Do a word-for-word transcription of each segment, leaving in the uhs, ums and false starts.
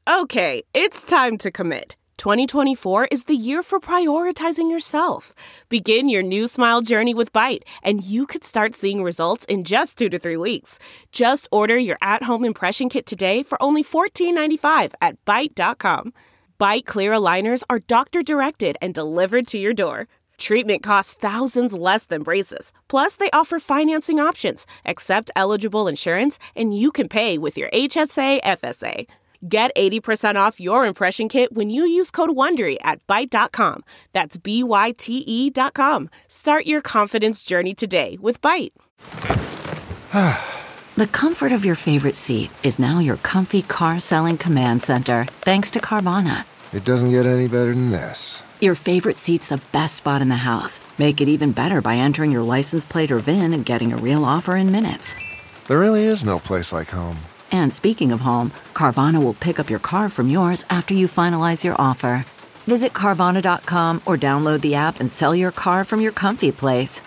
Okay, it's time to commit. twenty twenty-four is the year for prioritizing yourself. Begin your new smile journey with Byte, and you could start seeing results in just two to three weeks. Just order your at-home impression kit today for only fourteen ninety-five at byte dot com. Byte clear aligners are doctor-directed and delivered to your door. Treatment costs thousands less than braces. Plus, they offer financing options, accept eligible insurance, and you can pay with your H S A F S A. Get eighty percent off your impression kit when you use code WONDERY at byte dot com. That's B Y T E dot com. Start your confidence journey today with Byte. The comfort of your favorite seat is now your comfy car selling command center, thanks to Carvana. It doesn't get any better than this. Your favorite seat's the best spot in the house. Make it even better by entering your license plate or V I N and getting a real offer in minutes. There really is no place like home. And speaking of home, Carvana will pick up your car from yours after you finalize your offer. Visit Carvana dot com or download the app and sell your car from your comfy place.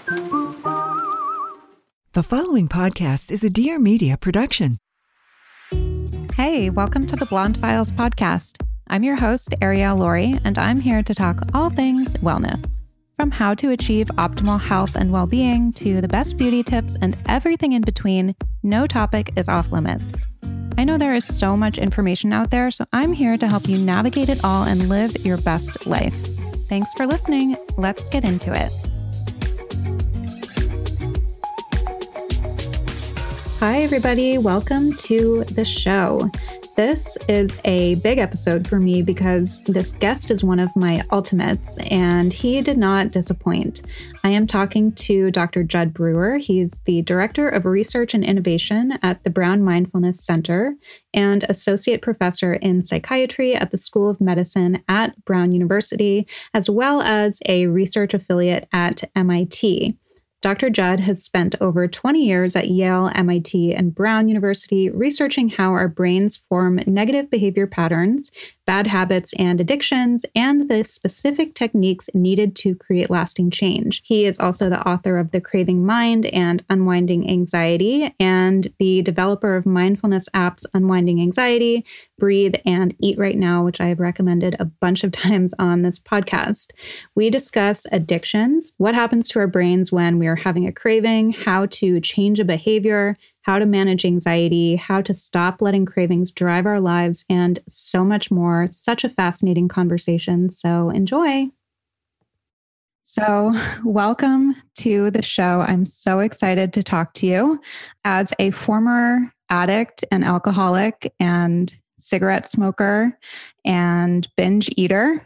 The following podcast is a Dear Media production. Hey, welcome to the Blonde Files podcast. I'm your host, Ariel Laurie, and I'm here to talk all things wellness. From how to achieve optimal health and well-being to the best beauty tips and everything in between, no topic is off limits. I know there is so much information out there, so I'm here to help you navigate it all and live your best life. Thanks for listening. Let's get into it. Hi, everybody. Welcome to the show. This is a big episode for me because this guest is one of my ultimates, and he did not disappoint. I am talking to Doctor Judd Brewer. He's the Director of Research and Innovation at the Brown Mindfulness Center and Associate Professor in Psychiatry at the School of Medicine at Brown University, as well as a research affiliate at M I T. Doctor Judd has spent over twenty years at Yale, M I T, and Brown University researching how our brains form negative behavior patterns, bad habits, and addictions, and the specific techniques needed to create lasting change. He is also the author of The Craving Mind and Unwinding Anxiety, and the developer of mindfulness apps Unwinding Anxiety, Breathe, and Eat Right Now, which I have recommended a bunch of times on this podcast. We discuss addictions, what happens to our brains when we are having a craving, how to change a behavior, how to manage anxiety, how to stop letting cravings drive our lives, and so much more. Such a fascinating conversation. So enjoy. So welcome to the show. I'm so excited to talk to you. As a former addict and alcoholic and cigarette smoker and binge eater,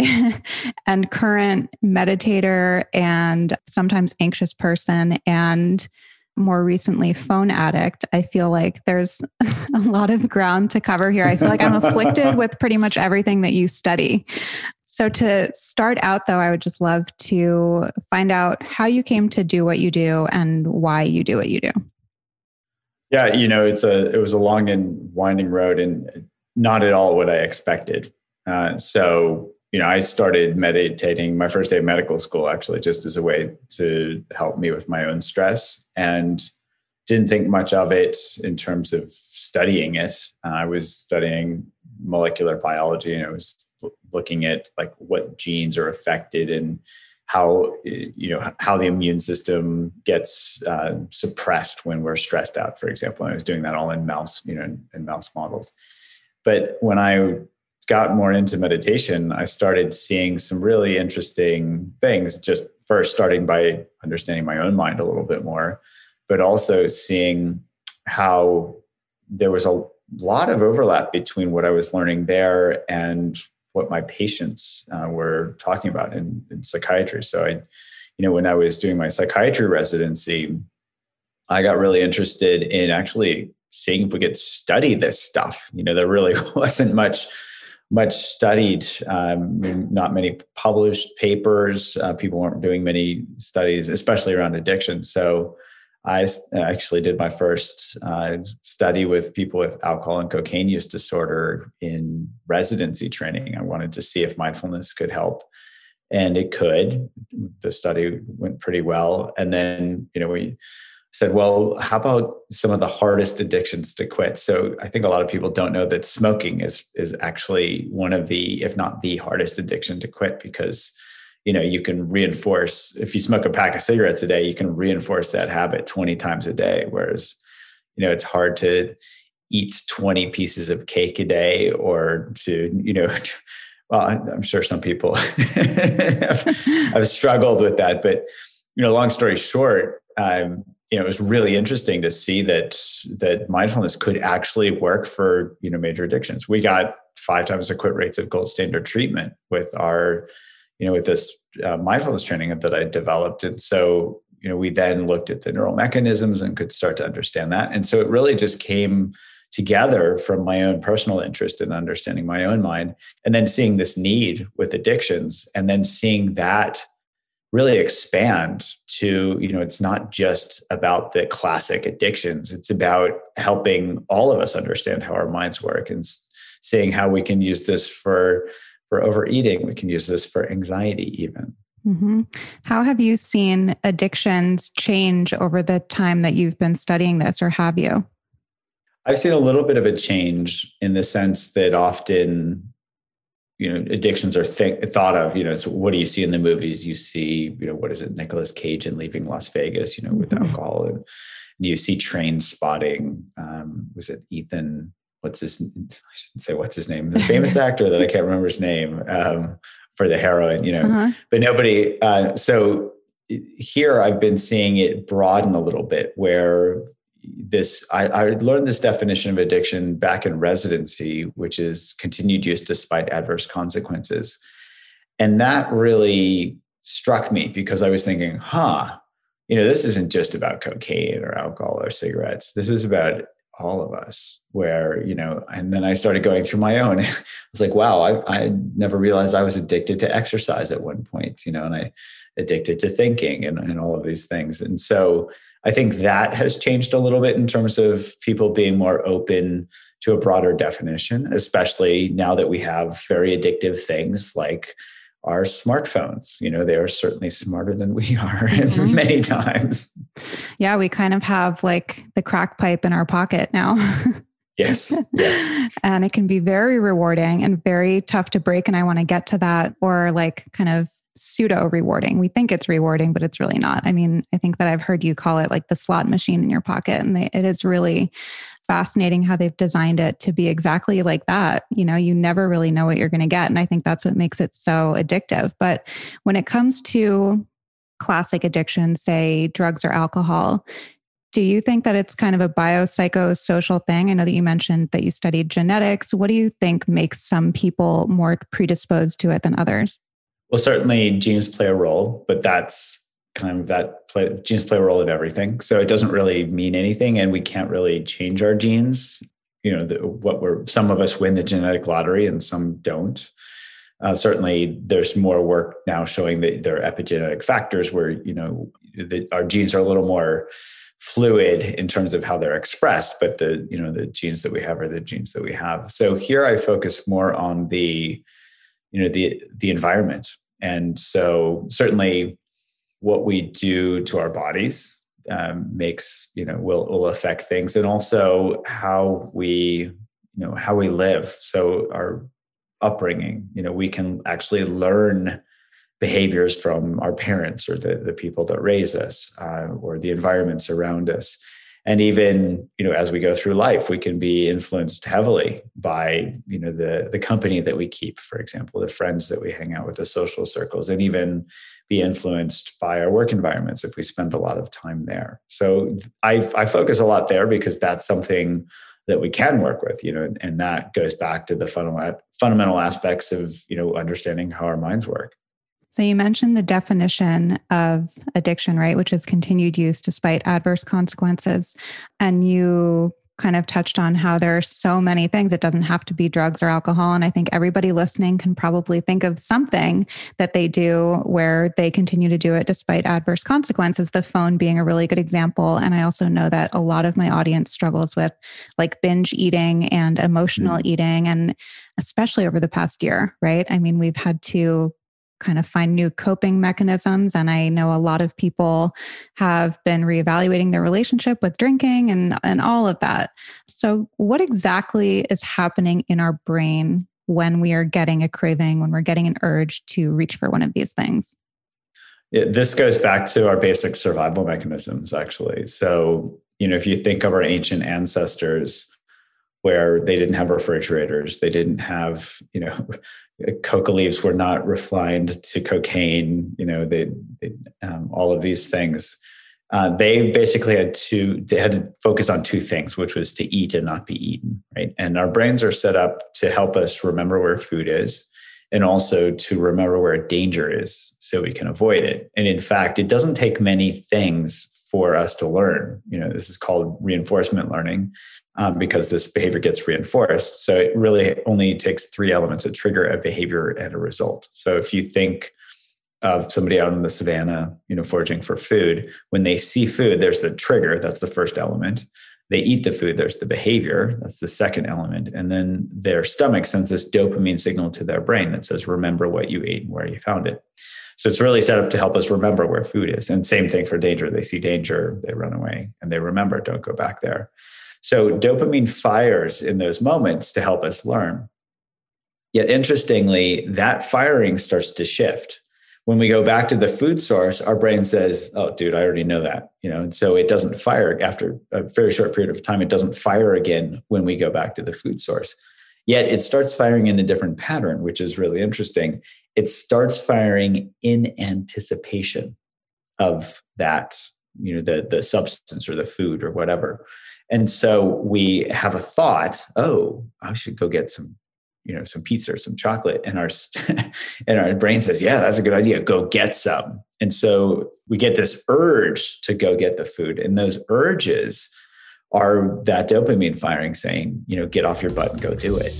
and current meditator and sometimes anxious person, and more recently phone addict, I feel like there's a lot of ground to cover here. I feel like I'm afflicted with pretty much everything that you study. So to start out, though, I would just love to find out how you came to do what you do and why you do what you do. Yeah, you know, it's a it was a long and winding road, and not at all what I expected. Uh, so. You know, I started meditating my first day of medical school, actually, just as a way to help me with my own stress, and didn't think much of it in terms of studying it. Uh, I was studying molecular biology, and I was looking at like what genes are affected and how, you know, how the immune system gets uh, suppressed when we're stressed out, for example. And I was doing that all in mouse, you know, in, in mouse models. But when I got more into meditation, I started seeing some really interesting things, just first starting by understanding my own mind a little bit more, but also seeing how there was a lot of overlap between what I was learning there and what my patients uh, were talking about in, in psychiatry. So I, you know, when I was doing my psychiatry residency, I got really interested in actually seeing if we could study this stuff. You know, there really wasn't much much studied, um, not many published papers. Uh, people weren't doing many studies, especially around addiction. So I actually did my first uh, study with people with alcohol and cocaine use disorder in residency training. I wanted to see if mindfulness could help, and it could. The study went pretty well. And then, you know, we said, well, how about some of the hardest addictions to quit? So I think a lot of people don't know that smoking is is actually one of the, if not the hardest addiction to quit, because, you know, you can reinforce, if you smoke a pack of cigarettes a day, you can reinforce that habit twenty times a day. Whereas, you know, it's hard to eat twenty pieces of cake a day, or to, you know, well, I'm sure some people have, have struggled with that, but, you know, long story short, um, you know, it was really interesting to see that that mindfulness could actually work for, you know, major addictions. We got five times the quit rates of gold standard treatment with our, you know, with this uh, mindfulness training that I developed. And so, you know, we then looked at the neural mechanisms and could start to understand that. And so it really just came together from my own personal interest in understanding my own mind, and then seeing this need with addictions, and then seeing that really expand to, you know, it's not just about the classic addictions. It's about helping all of us understand how our minds work, and seeing how we can use this for, for overeating. We can use this for anxiety even. Mm-hmm. How have you seen addictions change over the time that you've been studying this, or have you? I've seen a little bit of a change in the sense that often, you know, addictions are th- thought of, you know, so what do you see in the movies? You see, you know, what is it? Nicolas Cage in Leaving Las Vegas, you know, with alcohol, and, and you see Train Spotting. Um, was it Ethan? What's his, I shouldn't say what's his name, the famous actor that I can't remember his name, um, for the heroin, you know, uh-huh. but nobody. Uh, so here I've been seeing it broaden a little bit, where this, I, I learned this definition of addiction back in residency, which is continued use despite adverse consequences. And that really struck me, because I was thinking, huh, you know, this isn't just about cocaine or alcohol or cigarettes. This is about all of us, where, you know, and then I started going through my own. I was like, wow, I, I never realized I was addicted to exercise at one point, you know, and I addicted to thinking and, and all of these things. And so I think that has changed a little bit in terms of people being more open to a broader definition, especially now that we have very addictive things like our smartphones. You know, they are certainly smarter than we are mm-hmm. many times. Yeah, we kind of have like the crack pipe in our pocket now. Yes, yes. And it can be very rewarding and very tough to break. And I want to get to that, or like kind of pseudo rewarding. We think it's rewarding, but it's really not. I mean, I think that I've heard you call it like the slot machine in your pocket. And they, it is really fascinating how they've designed it to be exactly like that. You know, you never really know what you're going to get. And I think that's what makes it so addictive. But when it comes to classic addiction, say drugs or alcohol, do you think that it's kind of a biopsychosocial thing? I know that you mentioned that you studied genetics. What do you think makes some people more predisposed to it than others? Well, certainly genes play a role, but that's kind of that play, genes play a role in everything. So it doesn't really mean anything, and we can't really change our genes. You know, the, what we're, some of us win the genetic lottery and some don't. Uh, certainly there's more work now showing that there are epigenetic factors where, you know, the, our genes are a little more fluid in terms of how they're expressed, but the, you know, the genes that we have are the genes that we have. So here I focus more on the, you know, the, the environment. And so certainly what we do to our bodies um, makes, you know, will, will affect things, and also how we, you know, how we live. So our upbringing, you know, we can actually learn behaviors from our parents or the, the people that raise us, uh, or the environments around us. And even, you know, as we go through life, we can be influenced heavily by, you know, the, the company that we keep, for example, the friends that we hang out with, the social circles, and even be influenced by our work environments if we spend a lot of time there. So I, I focus a lot there because that's something that we can work with, you know, and that goes back to the fundamental, fundamental aspects of, you know, understanding how our minds work. So you mentioned the definition of addiction, right? Which is continued use despite adverse consequences. And you kind of touched on how there are so many things. It doesn't have to be drugs or alcohol. And I think everybody listening can probably think of something that they do where they continue to do it despite adverse consequences, the phone being a really good example. And I also know that a lot of my audience struggles with like binge eating and emotional mm-hmm. eating, and especially over the past year, right? I mean, we've had to kind of find new coping mechanisms. And I know a lot of people have been reevaluating their relationship with drinking and, and all of that. So what exactly is happening in our brain when we are getting a craving, when we're getting an urge to reach for one of these things? Yeah, this goes back to our basic survival mechanisms, actually. So, you know, if you think of our ancient ancestors, where they didn't have refrigerators, they didn't have, you know, coca leaves were not refined to cocaine, you know, they, they um, all of these things. Uh, they basically had to, they had to focus on two things, which was to eat and not be eaten, right? And our brains are set up to help us remember where food is and also to remember where danger is so we can avoid it. And in fact, it doesn't take many things for us to learn. You know, this is called reinforcement learning. Um, because this behavior gets reinforced. So it really only takes three elements to trigger a behavior and a result. So if you think of somebody out in the savannah, you know, foraging for food, when they see food, there's the trigger, that's the first element. They eat the food, there's the behavior, that's the second element. And then their stomach sends this dopamine signal to their brain that says, remember what you ate and where you found it. So it's really set up to help us remember where food is. And same thing for danger. They see danger, they run away, and they remember, don't go back there. So dopamine fires in those moments to help us learn. Yet interestingly, that firing starts to shift. When we go back to the food source, our brain says, oh, dude, I already know that. You know, and so it doesn't fire after a very short period of time. It doesn't fire again when we go back to the food source. Yet it starts firing in a different pattern, which is really interesting. It starts firing in anticipation of that, you know, the, the substance or the food or whatever. And so we have a thought, oh, I should go get some, you know, some pizza or some chocolate. And our, and our brain says, yeah, that's a good idea. Go get some. And so we get this urge to go get the food. And those urges are that dopamine firing saying, you know, get off your butt and go do it.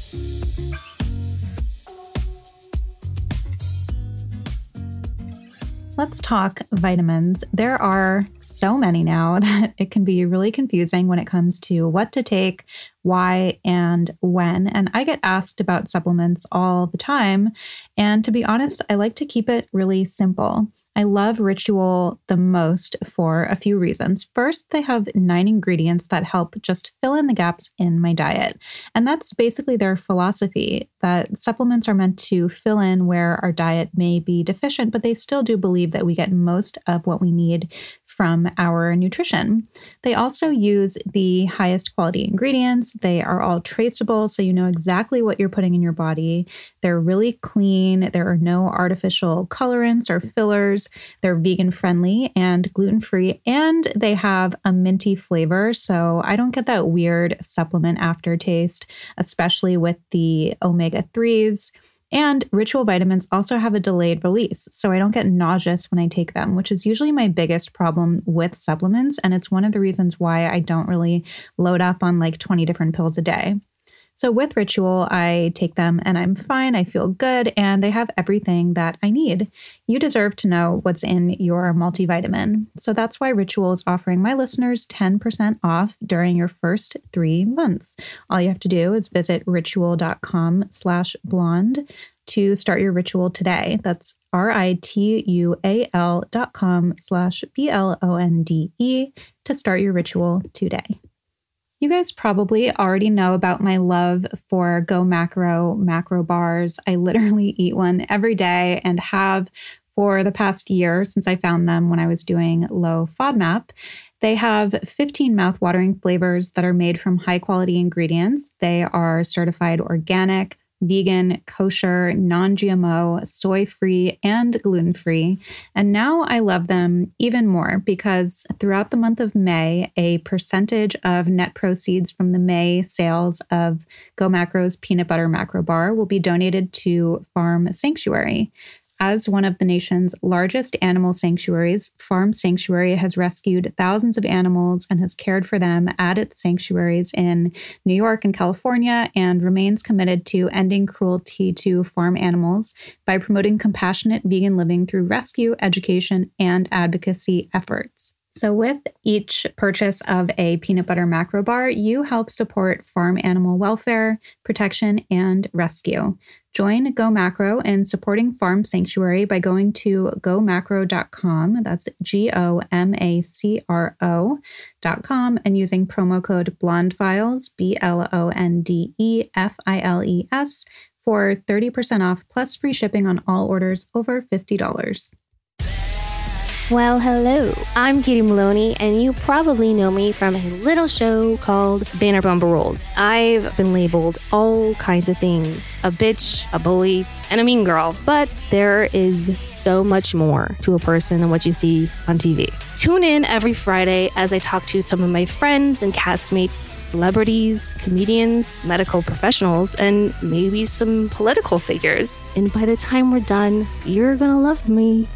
Let's talk vitamins. There are so many now that it can be really confusing when it comes to what to take, why, and when. And I get asked about supplements all the time. And to be honest, I like to keep it really simple. I love Ritual the most for a few reasons. First, they have nine ingredients that help just fill in the gaps in my diet. And that's basically their philosophy, that supplements are meant to fill in where our diet may be deficient, but they still do believe that we get most of what we need from our nutrition. They also use the highest quality ingredients. They are all traceable, so you know exactly what you're putting in your body. They're really clean. There are no artificial colorants or fillers. They're vegan friendly and gluten-free, and they have a minty flavor, so I don't get that weird supplement aftertaste, especially with the omega threes. And Ritual vitamins also have a delayed release, so I don't get nauseous when I take them, which is usually my biggest problem with supplements. And it's one of the reasons why I don't really load up on like twenty different pills a day. So with Ritual, I take them and I'm fine. I feel good and they have everything that I need. You deserve to know what's in your multivitamin. So that's why Ritual is offering my listeners ten percent off during your first three months. All you have to do is visit ritual.com slash blonde to start your Ritual today. That's R-I-T-U-A-L dot com slash B-L-O-N-D-E to start your Ritual today. You guys probably already know about my love for Go Macro macro bars. I literally eat one every day and have for the past year since I found them when I was doing low FODMAP. They have fifteen mouthwatering flavors that are made from high quality ingredients. They are certified organic, vegan, kosher, non-G M O, soy-free, and gluten-free. And now I love them even more because throughout the month of May, a percentage of net proceeds from the May sales of Go Macro's peanut butter macro bar will be donated to Farm Sanctuary. As one of the nation's largest animal sanctuaries, Farm Sanctuary has rescued thousands of animals and has cared for them at its sanctuaries in New York and California, and remains committed to ending cruelty to farm animals by promoting compassionate vegan living through rescue, education, and advocacy efforts. So with each purchase of a peanut butter macro bar, you help support farm animal welfare, protection, and rescue. Join Go Macro in supporting Farm Sanctuary by going to go macro dot com. That's G O M A C R O dot com and using promo code BLONDFILES, B L O N D E F I L E S, for thirty percent off plus free shipping on all orders over fifty dollars. Well, hello, I'm Katie Maloney, and you probably know me from a little show called Vanderpump Rules. I've been labeled all kinds of things, a bitch, a bully, and a mean girl, but there is so much more to a person than what you see on T V. Tune in every Friday as I talk to some of my friends and castmates, celebrities, comedians, medical professionals, and maybe some political figures. And by the time we're done, you're gonna love me.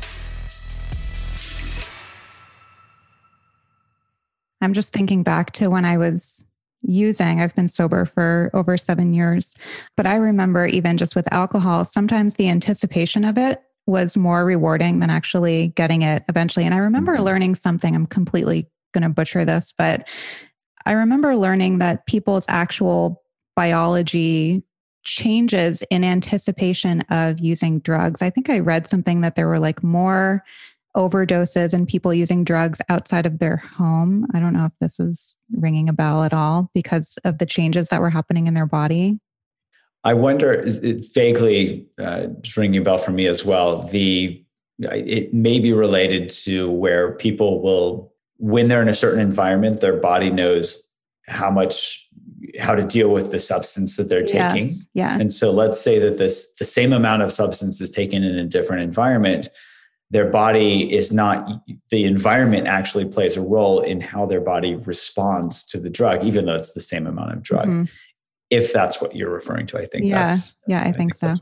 I'm just thinking back to when I was using, I've been sober for over seven years, but I remember even just with alcohol, sometimes the anticipation of it was more rewarding than actually getting it eventually. And I remember mm-hmm. learning something, I'm completely going to butcher this, but I remember learning that people's actual biology changes in anticipation of using drugs. I think I read something that there were like more overdoses and people using drugs outside of their home. I don't know if this is ringing a bell at all because of the changes that were happening in their body. I wonder, it vaguely uh, just ringing a bell for me as well. The it may be related to where people will, when they're in a certain environment, their body knows how much, how to deal with the substance that they're taking. Yes, yeah. And so let's say that this the same amount of substance is taken in a different environment. Their body is not, the environment actually plays a role in how their body responds to the drug, even though it's the same amount of drug. Mm-hmm. If that's what you're referring to, I think yeah, that's. Yeah, I, I think, think so.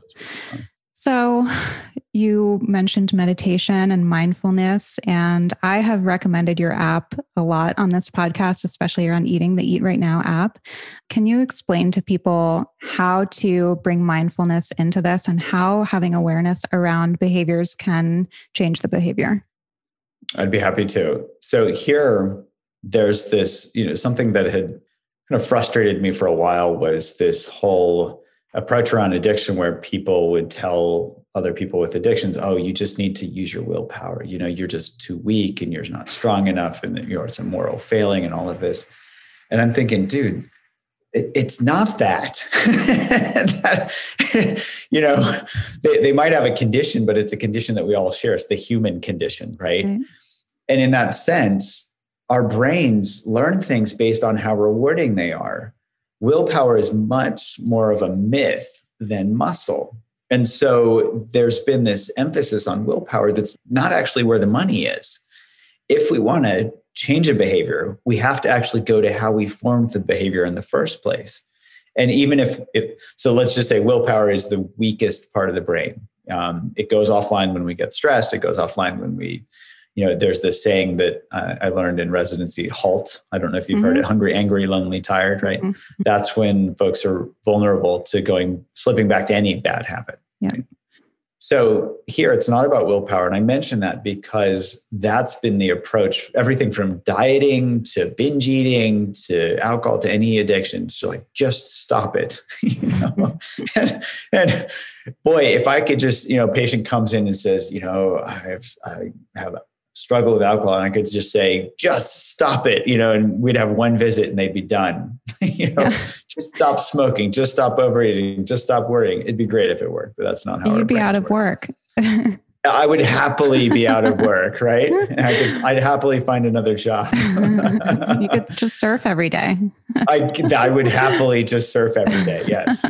So you mentioned meditation and mindfulness, and I have recommended your app a lot on this podcast, especially around eating, the Eat Right Now app. Can you explain to people how to bring mindfulness into this and how having awareness around behaviors can change the behavior? I'd be happy to. So here, there's this, you know, something that had kind of frustrated me for a while was this whole approach around addiction where people would tell other people with addictions, oh, you just need to use your willpower. You know, you're just too weak and you're not strong enough and you're a moral failing and all of this. And I'm thinking, dude, it, it's not that. that you know, they, they might have a condition, but it's a condition that we all share. It's the human condition, right? Mm-hmm. And in that sense, our brains learn things based on how rewarding they are. Willpower is much more of a myth than muscle. And so there's been this emphasis on willpower that's not actually where the money is. If we want to change a behavior, we have to actually go to how we formed the behavior in the first place. And even if, if so let's just say willpower is the weakest part of the brain. Um, it goes offline when we get stressed. It goes offline when we, you know, there's this saying that uh, I learned in residency, HALT. I don't know if you've mm-hmm. heard it, hungry, angry, lonely, tired, right? Mm-hmm. That's when folks are vulnerable to going, slipping back to any bad habit. Yeah. Right? So here it's not about willpower. And I mention that because that's been the approach, everything from dieting to binge eating to alcohol to any addiction. So like, just stop it. you know? and, and boy, if I could just, you know, a patient comes in and says, you know, I have, I have a struggle with alcohol, and I could just say, just stop it, you know, and we'd have one visit and they'd be done. you know, yeah. Just stop smoking, just stop overeating, just stop worrying. It'd be great if it worked, but that's not how you'd be out of work. I would happily be out of work, right? I could, I'd happily find another job. You could just surf every day. I, I would happily just surf every day, yes.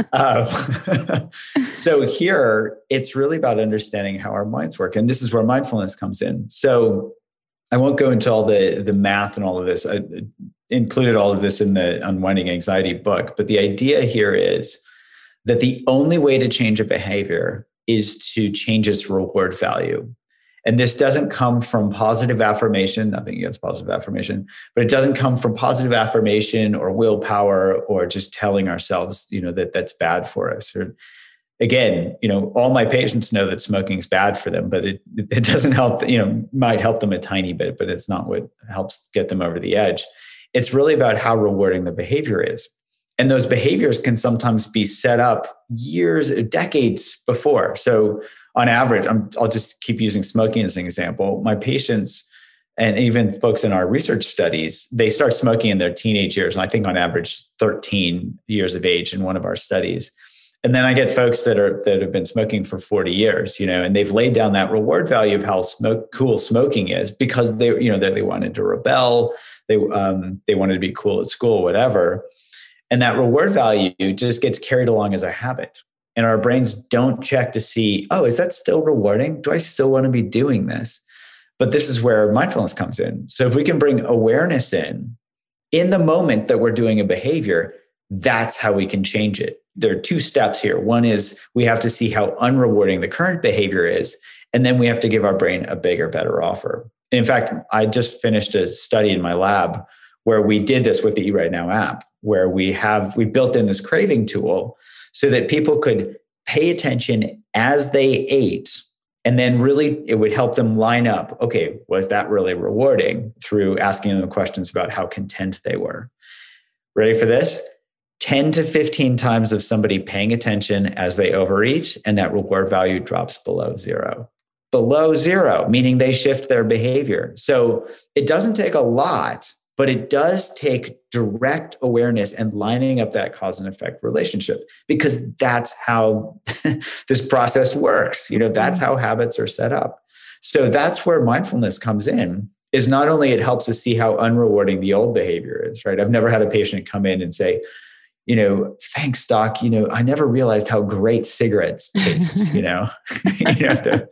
Uh, so here, it's really about understanding how our minds work. And this is where mindfulness comes in. So I won't go into all the, the math and all of this. I included all of this in the Unwinding Anxiety book. But the idea here is that the only way to change a behavior is to change its reward value. And this doesn't come from positive affirmation, nothing against positive affirmation, but it doesn't come from positive affirmation or willpower or just telling ourselves, you know, that that's bad for us. Or again, you know, all my patients know that smoking is bad for them, but it it doesn't help, you know, might help them a tiny bit, but it's not what helps get them over the edge. It's really about how rewarding the behavior is. And those behaviors can sometimes be set up years, decades before. So on average, I'm, I'll just keep using smoking as an example. My patients, and even folks in our research studies, they start smoking in their teenage years. And I think on average, thirteen years of age in one of our studies. And then I get folks that are that have been smoking for forty years, you know, and they've laid down that reward value of how smoke, cool smoking is because they, you know, they, they wanted to rebel, they um, they wanted to be cool at school, whatever. And that reward value just gets carried along as a habit. And our brains don't check to see, oh, is that still rewarding? Do I still want to be doing this? But this is where mindfulness comes in. So if we can bring awareness in, in the moment that we're doing a behavior, that's how we can change it. There are two steps here. One is we have to see how unrewarding the current behavior is, and then we have to give our brain a bigger, better offer. And in fact, I just finished a study in my lab where we did this with the Eat Right Now app, where we have, we built in this craving tool so that people could pay attention as they ate. And then really, it would help them line up, okay, was that really rewarding, through asking them questions about how content they were. Ready for this? ten to fifteen times of somebody paying attention as they overeat, and that reward value drops below zero. Below zero, meaning they shift their behavior. So it doesn't take a lot, but it does take direct awareness and lining up that cause and effect relationship, because that's how this process works. You know, that's how habits are set up. So that's where mindfulness comes in, is not only it helps us see how unrewarding the old behavior is, right? I've never had a patient come in and say, you know, thanks, doc, you know, I never realized how great cigarettes taste, you know, you know,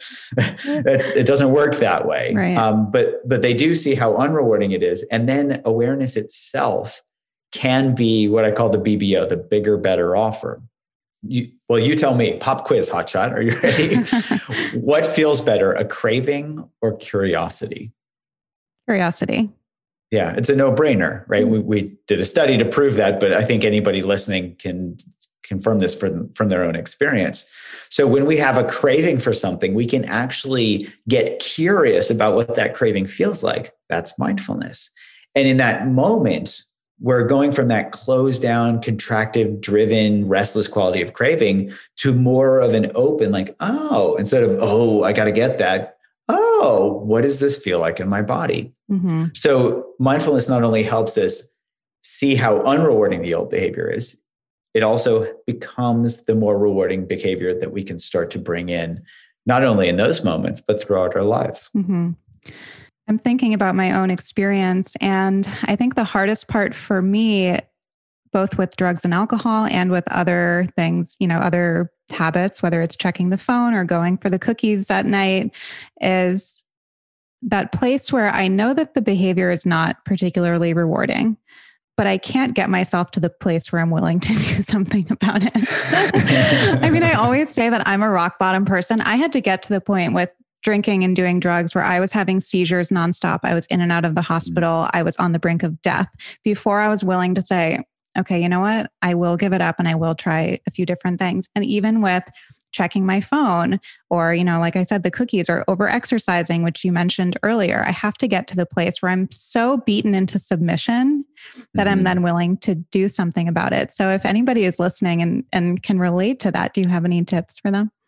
the, that's, it doesn't work that way. Right. Um, but, but they do see how unrewarding it is. And then awareness itself can be what I call the B B O, the bigger, better offer. You, well, you tell me, pop quiz, hotshot. Are you ready? What feels better, a craving or curiosity? Curiosity. Yeah, it's a no-brainer, right? We we did a study to prove that, but I think anybody listening can confirm this from, from their own experience. So when we have a craving for something, we can actually get curious about what that craving feels like. That's mindfulness. And in that moment, we're going from that closed down, contractive, driven, restless quality of craving to more of an open, like, oh, instead of, oh, I got to get that. Oh, what does this feel like in my body? Mm-hmm. So mindfulness not only helps us see how unrewarding the old behavior is, it also becomes the more rewarding behavior that we can start to bring in, not only in those moments, but throughout our lives. Mm-hmm. I'm thinking about my own experience. And I think the hardest part for me, both with drugs and alcohol and with other things, you know, other habits, whether it's checking the phone or going for the cookies at night, is that place where I know that the behavior is not particularly rewarding, but I can't get myself to the place where I'm willing to do something about it. I mean, I always say that I'm a rock bottom person. I had to get to the point with drinking and doing drugs where I was having seizures nonstop. I was in and out of the hospital. I was on the brink of death before I was willing to say, okay, you know what? I will give it up and I will try a few different things. And even with checking my phone or, you know, like I said, the cookies or over exercising, which you mentioned earlier, I have to get to the place where I'm so beaten into submission that mm-hmm. I'm then willing to do something about it. So if anybody is listening and, and can relate to that, do you have any tips for them?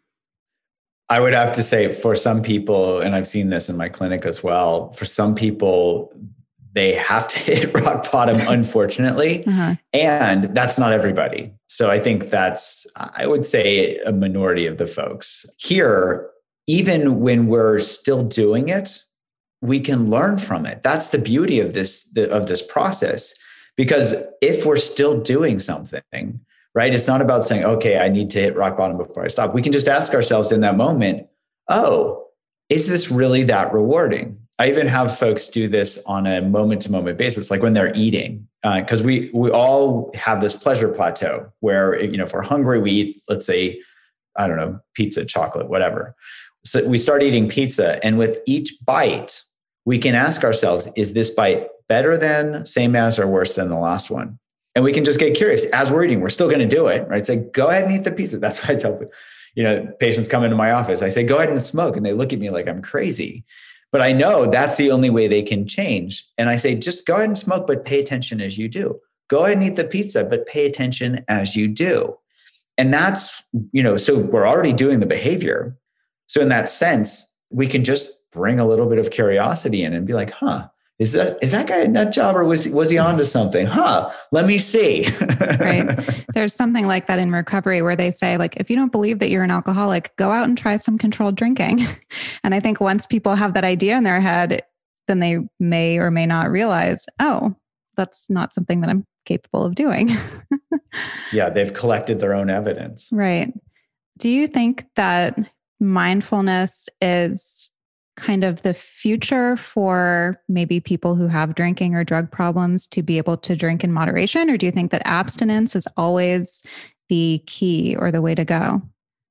I would have to say for some people, and I've seen this in my clinic as well, for some people, they have to hit rock bottom, unfortunately. Uh-huh. And that's not everybody. So I think that's, I would say, a minority of the folks. Here, even when we're still doing it, we can learn from it. That's the beauty of this, the, of this process. Because if we're still doing something, right, it's not about saying, okay, I need to hit rock bottom before I stop. We can just ask ourselves in that moment, oh, is this really that rewarding? I even have folks do this on a moment-to-moment basis, like when they're eating, because uh, we we all have this pleasure plateau where, you know, if we're hungry, we eat, let's say, I don't know, pizza, chocolate, whatever. So we start eating pizza, and with each bite, we can ask ourselves, is this bite better than, same as, or worse than the last one? And we can just get curious as we're eating. We're still going to do it, right? Say, go ahead and eat the pizza. That's what I tell people. You know, patients come into my office. I say, go ahead and smoke. And they look at me like I'm crazy. But I know that's the only way they can change. And I say, just go ahead and smoke, but pay attention as you do. Go ahead and eat the pizza, but pay attention as you do. And that's, you know, so we're already doing the behavior. So in that sense, we can just bring a little bit of curiosity in and be like, huh, is that, is that guy a nut job or was, was he onto something? Huh, let me see. Right. There's something like that in recovery where they say, like, if you don't believe that you're an alcoholic, go out and try some controlled drinking. And I think once people have that idea in their head, then they may or may not realize, oh, that's not something that I'm capable of doing. Yeah, they've collected their own evidence. Right. Do you think that mindfulness is kind of the future for maybe people who have drinking or drug problems to be able to drink in moderation? Or do you think that abstinence is always the key or the way to go?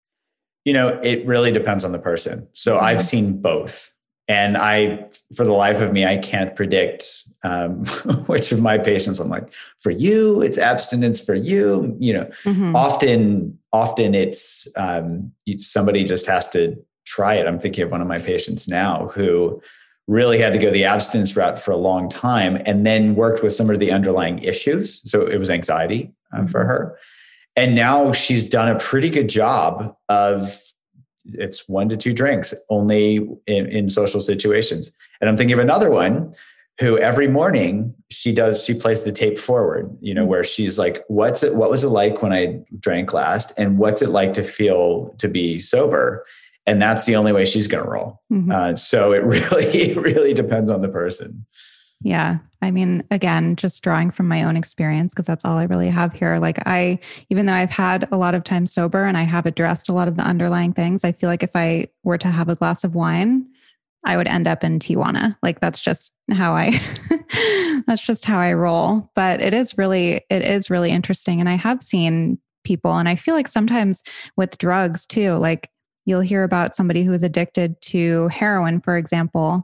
You know, it really depends on the person. So mm-hmm. I've seen both. And I, for the life of me, I can't predict um, which of my patients I'm like, for you, it's abstinence. For you, you know, mm-hmm. often, often it's um, somebody just has to try it. I'm thinking of one of my patients now who really had to go the abstinence route for a long time and then worked with some of the underlying issues. So it was anxiety uh, mm-hmm. for her. And now she's done a pretty good job of it's one to two drinks only in, in social situations. And I'm thinking of another one who every morning she does, she plays the tape forward, you know, where she's like, what's it, what was it like when I drank last? And what's it like to feel to be sober? And that's the only way she's going to roll. Mm-hmm. Uh, so it really, really depends on the person. Yeah. I mean, again, just drawing from my own experience, because that's all I really have here. Like I, even though I've had a lot of time sober and I have addressed a lot of the underlying things, I feel like if I were to have a glass of wine, I would end up in Tijuana. Like that's just how I, that's just how I roll. But it is really, it is really interesting. And I have seen people, and I feel like sometimes with drugs too, like you'll hear about somebody who is addicted to heroin, for example,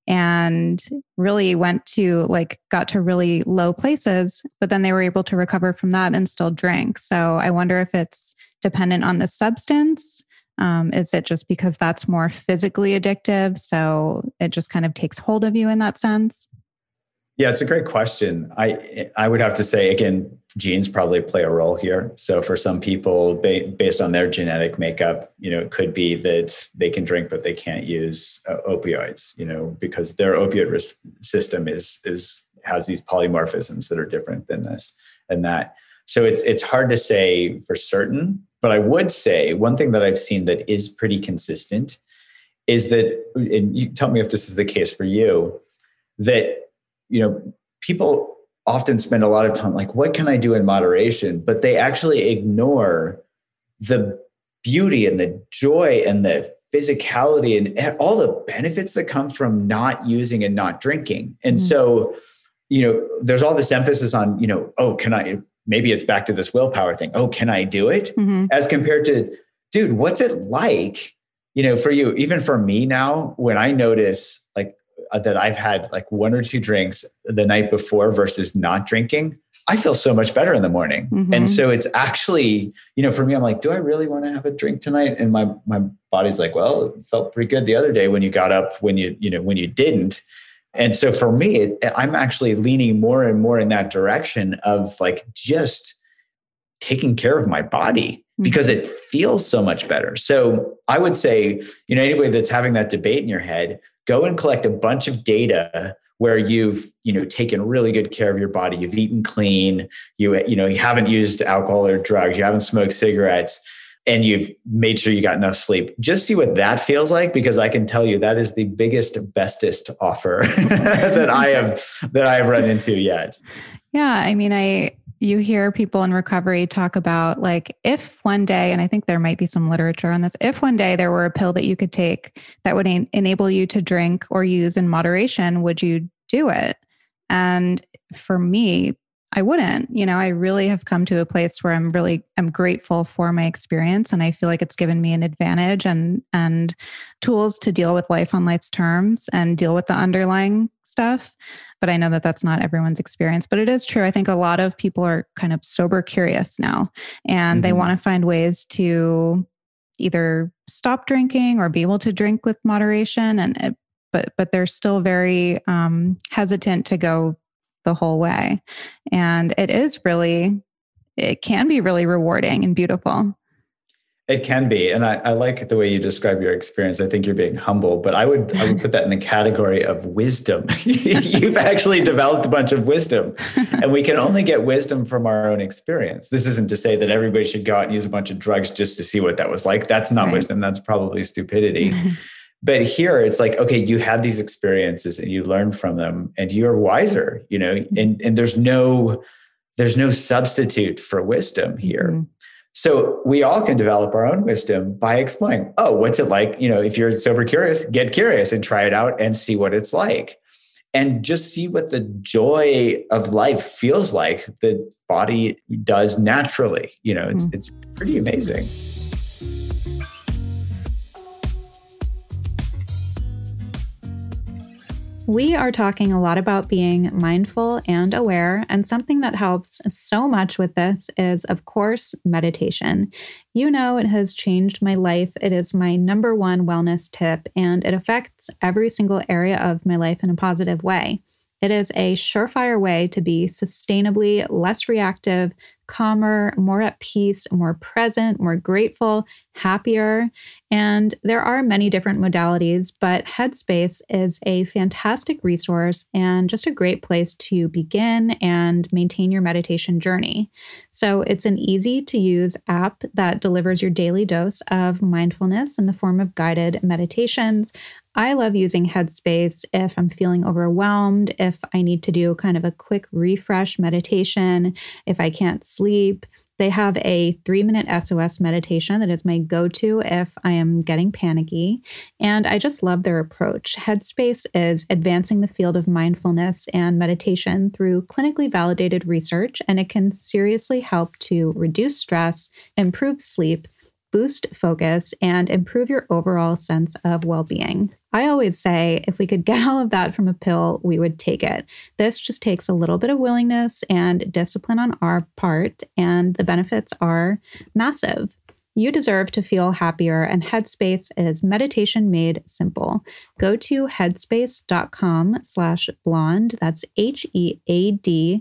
and really went to like, got to really low places, but then they were able to recover from that and still drink. So I wonder if it's dependent on the substance. Um, is it just because that's more physically addictive? So it just kind of takes hold of you in that sense? Yeah, it's a great question. I I would have to say, again, genes probably play a role here. So for some people, ba- based on their genetic makeup, you know, it could be that they can drink, but they can't use uh, opioids, you know, because their opioid risk system is is has these polymorphisms that are different than this and that. So it's it's hard to say for certain, but I would say one thing that I've seen that is pretty consistent is that, and you tell me if this is the case for you, that you know, people often spend a lot of time like, what can I do in moderation? But they actually ignore the beauty and the joy and the physicality and all the benefits that come from not using and not drinking. And mm-hmm. so, you know, there's all this emphasis on, you know, oh, can I, maybe it's back to this willpower thing. Oh, can I do it? Mm-hmm. As compared to, dude, what's it like, you know, for you, even for me now, when I notice like, that I've had like one or two drinks the night before versus not drinking, I feel so much better in the morning. Mm-hmm. And so it's actually, you know, for me, I'm like, do I really want to have a drink tonight? And my, my body's like, well, it felt pretty good the other day when you got up, when you, you know, when you didn't. And so for me, it, I'm actually leaning more and more in that direction of like, just taking care of my body because it feels so much better. So I would say, you know, anybody that's having that debate in your head, go and collect a bunch of data where you've, you know, taken really good care of your body. You've eaten clean. You, you know, you haven't used alcohol or drugs. You haven't smoked cigarettes, and you've made sure you got enough sleep. Just see what that feels like, because I can tell you that is the biggest, bestest offer that I have that I have run into yet. Yeah, I mean, I. You hear people in recovery talk about like, if one day, and I think there might be some literature on this, if one day there were a pill that you could take that would en- enable you to drink or use in moderation, would you do it? And for me, I wouldn't. You know, I really have come to a place where I'm really, I'm grateful for my experience. And I feel like it's given me an advantage and, and tools to deal with life on life's terms and deal with the underlying stuff. But I know that that's not everyone's experience, but it is true. I think a lot of people are kind of sober curious now, and mm-hmm. they want to find ways to either stop drinking or be able to drink with moderation. And, it, but, but they're still very um, hesitant to go the whole way. And it is really, it can be really rewarding and beautiful. It can be. And I, I like the way you describe your experience. I think you're being humble, but I would, I would put that in the category of wisdom. You've actually developed a bunch of wisdom, and we can only get wisdom from our own experience. This isn't to say that everybody should go out and use a bunch of drugs just to see what that was like. That's not right. Wisdom. That's probably stupidity. But here it's like, okay, you had these experiences and you learn from them and you're wiser, you know, and, and there's no, there's no substitute for wisdom here. Mm-hmm. So we all can develop our own wisdom by exploring, oh, what's it like? You know, if you're sober curious, get curious and try it out and see what it's like. And just see what the joy of life feels like the body does naturally. You know, it's, mm-hmm. it's pretty amazing. We are talking a lot about being mindful and aware, and something that helps so much with this is, of course, meditation. You know, it has changed my life. It is my number one wellness tip, and it affects every single area of my life in a positive way. It is a surefire way to be sustainably less reactive, calmer, more at peace, more present, more grateful, happier. And there are many different modalities, but Headspace is a fantastic resource and just a great place to begin and maintain your meditation journey. So it's an easy to use app that delivers your daily dose of mindfulness in the form of guided meditations. I love using Headspace if I'm feeling overwhelmed, if I need to do kind of a quick refresh meditation, if I can't sleep. They have a three-minute S O S meditation that is my go-to if I am getting panicky. And I just love their approach. Headspace is advancing the field of mindfulness and meditation through clinically validated research, and it can seriously help to reduce stress, improve sleep, boost focus, and improve your overall sense of well-being. I always say if we could get all of that from a pill, we would take it. This just takes a little bit of willingness and discipline on our part, and the benefits are massive. You deserve to feel happier, and Headspace is meditation made simple. Go to headspace.com slash blonde. That's H-E-A-D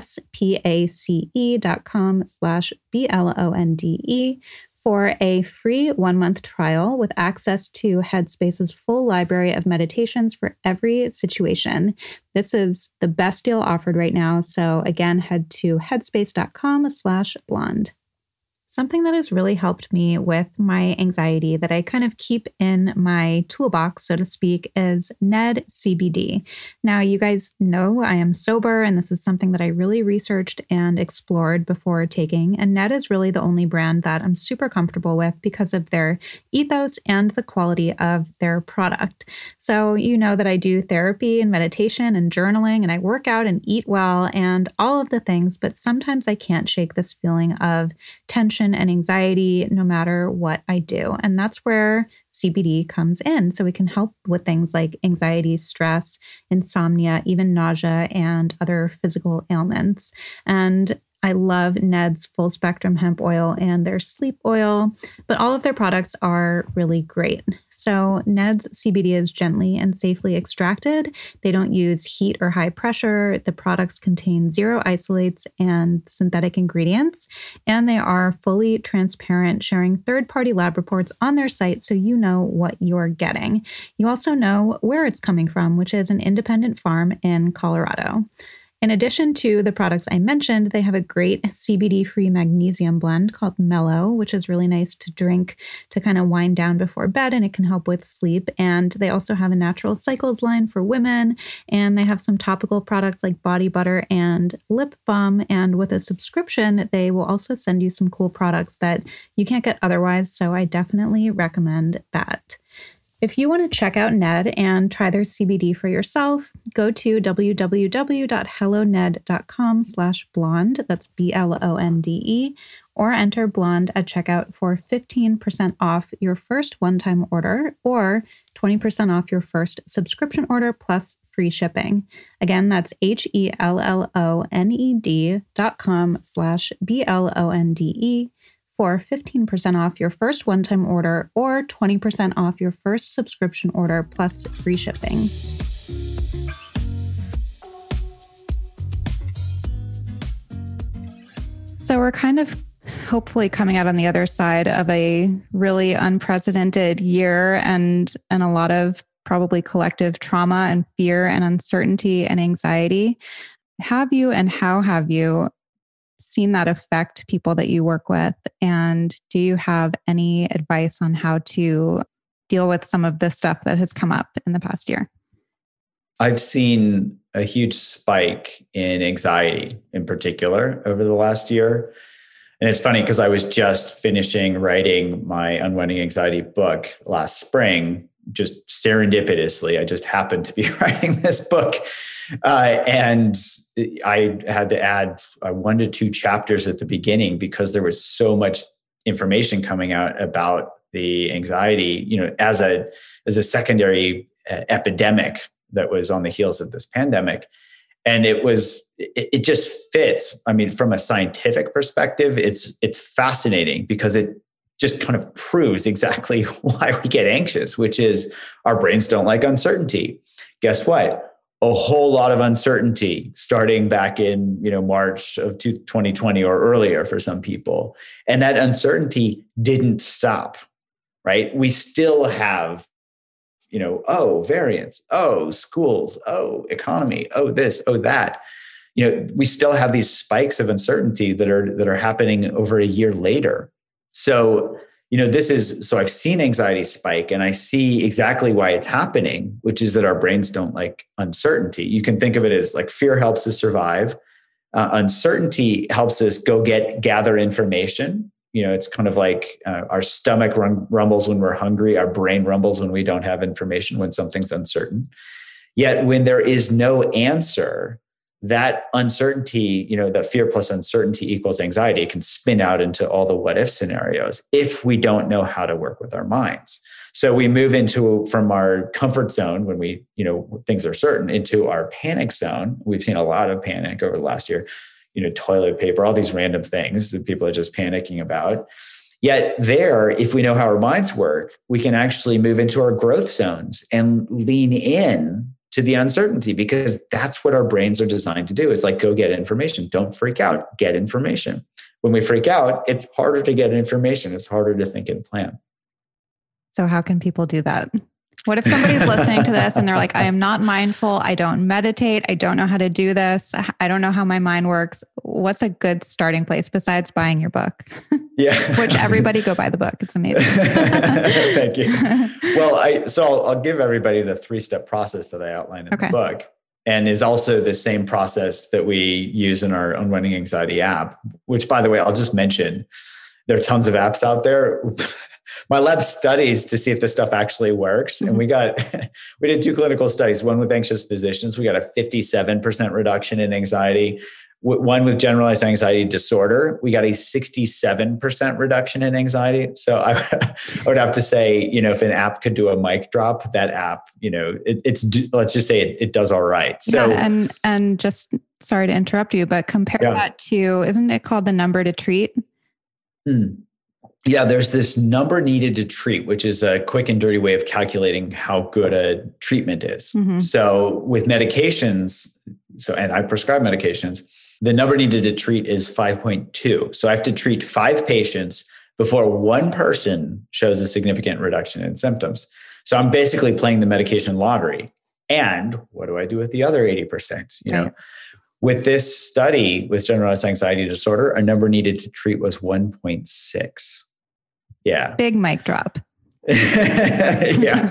S-P-A-C-E dot com slash B-L-O-N-D-E for a free one-month trial with access to Headspace's full library of meditations for every situation. This is the best deal offered right now. So again, head to headspace.com slash blonde. Something that has really helped me with my anxiety that I kind of keep in my toolbox, so to speak, is N E D C B D. Now, you guys know I am sober, and this is something that I really researched and explored before taking. And N E D is really the only brand that I'm super comfortable with because of their ethos and the quality of their product. So you know that I do therapy and meditation and journaling, and I work out and eat well and all of the things, but sometimes I can't shake this feeling of tension and anxiety no matter what I do. And that's where C B D comes in. So it can help with things like anxiety, stress, insomnia, even nausea, and other physical ailments. And I love N E D's full spectrum hemp oil and their sleep oil, but all of their products are really great. So N E D's C B D is gently and safely extracted. They don't use heat or high pressure. The products contain zero isolates and synthetic ingredients, and they are fully transparent, sharing third-party lab reports on their site so you know what you're getting. You also know where it's coming from, which is an independent farm in Colorado. In addition to the products I mentioned, they have a great C B D-free magnesium blend called Mellow, which is really nice to drink to kind of wind down before bed, and it can help with sleep. And they also have a natural cycles line for women, and they have some topical products like body butter and lip balm. And with a subscription, they will also send you some cool products that you can't get otherwise. So I definitely recommend that. If you want to check out Ned and try their C B D for yourself, go to www.helloned.com slash blonde, that's B L O N D E, or enter blonde at checkout for fifteen percent off your first one-time order or twenty percent off your first subscription order plus free shipping. Again, that's H-E-L-L-O-N-E-D dot com slash B-L-O-N-D-E for fifteen percent off your first one-time order or twenty percent off your first subscription order plus free shipping. So we're kind of hopefully coming out on the other side of a really unprecedented year and, and a lot of probably collective trauma and fear and uncertainty and anxiety. Have you and how have you seen that affect people that you work with? And do you have any advice on how to deal with some of the stuff that has come up in the past year? I've seen a huge spike in anxiety in particular over the last year. And it's funny because I was just finishing writing my Unwinding Anxiety book last spring, just serendipitously. I just happened to be writing this book. Uh, and I had to add uh, one to two chapters at the beginning because there was so much information coming out about the anxiety, you know, as a as a secondary uh, epidemic that was on the heels of this pandemic. And it was, it, it just fits. I mean, from a scientific perspective, it's it's fascinating because it just kind of proves exactly why we get anxious, which is our brains don't like uncertainty. Guess what? A whole lot of uncertainty starting back in, you know, March of twenty twenty or earlier for some people. And that uncertainty didn't stop, right? We still have, you know, oh, variants, oh, schools, oh, economy, oh, this, oh, that. You know, we still have these spikes of uncertainty that are that are happening over a year later. So, you know, this is, so I've seen anxiety spike and I see exactly why it's happening, which is that our brains don't like uncertainty. You can think of it as like fear helps us survive. Uh, uncertainty helps us go get, gather information. You know, it's kind of like uh, our stomach rum- rumbles when we're hungry. Our brain rumbles when we don't have information, when something's uncertain. Yet when there is no answer, that uncertainty, you know, that fear plus uncertainty equals anxiety. It can spin out into all the what if scenarios if we don't know how to work with our minds. So we move into, from our comfort zone when we, you know, things are certain, into our panic zone. We've seen a lot of panic over the last year, you know, toilet paper, all these random things that people are just panicking about. Yet there, if we know how our minds work, we can actually move into our growth zones and lean in to the uncertainty, because that's what our brains are designed to do. It's like, go get information. Don't freak out. Get information. When we freak out, it's harder to get information. It's harder to think and plan. So how can people do that? What if somebody's listening to this and they're like, I am not mindful. I don't meditate. I don't know how to do this. I don't know how my mind works. What's a good starting place besides buying your book? Yeah. Which everybody go buy the book. It's amazing. Thank you. Well, I, so I'll, I'll give everybody the three-step process that I outlined in okay. the book, and is also the same process that we use in our Unwinding Anxiety app, which, by the way, I'll just mention, there are tons of apps out there. My lab studies to see if this stuff actually works. And we got, we did two clinical studies, one with anxious physicians. We got a fifty-seven percent reduction in anxiety. One with generalized anxiety disorder, we got a sixty-seven percent reduction in anxiety. So I, I would have to say, you know, if an app could do a mic drop, that app, you know, it, it's, let's just say it, it does all right. So, yeah, and, and just, sorry to interrupt you, but compare yeah. that to, isn't it called the number to treat? Hmm. Yeah, there's this number needed to treat, which is a quick and dirty way of calculating how good a treatment is. Mm-hmm. So with medications, so and I prescribe medications, the number needed to treat is five point two. So I have to treat five patients before one person shows a significant reduction in symptoms. So I'm basically playing the medication lottery. And what do I do with the other eighty percent? You know, right. With this study with generalized anxiety disorder, a number needed to treat was one point six. Yeah. Big mic drop. Yeah.